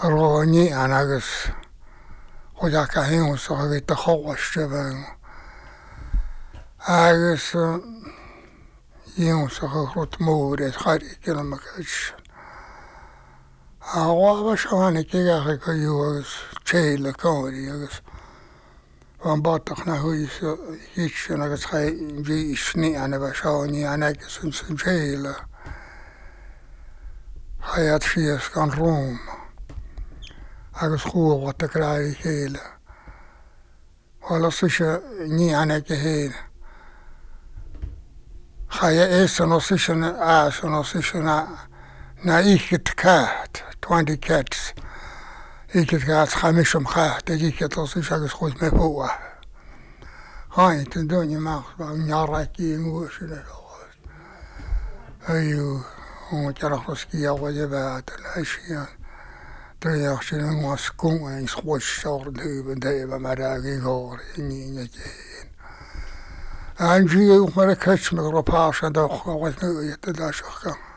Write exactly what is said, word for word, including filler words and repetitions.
Roni anagus Hojaka hin så har vi inte hårstövang. Agus yin så har rot modet har inte någon match. Awa var så han inte jag kan ju chela kori agus. Van batachna huis hitchen agus hij ji sni ana var så ni ana som som chela. Hayat fies kan rom. Agus hoe wat te krijgen hele. Alles is je niet aan het geheel. Ga je eerst een ossisje aas, een ossisje na, na ik het kaart, twintig cats. Ik het kaart, ga mis om kaart, dat ik het ossisje agus goed mee voor. Ga je te doen, je mag wel een jaar rijkje in woesje dat al. Ayo, hoe je nog eens kia wat je bij te luisteren. Terwijl je nog eens kon en schootstoren hebben, dat je maar daar gehoord in je heen. En zie je ook maar een kets met een paas en dat was nu je te dat zo gaan.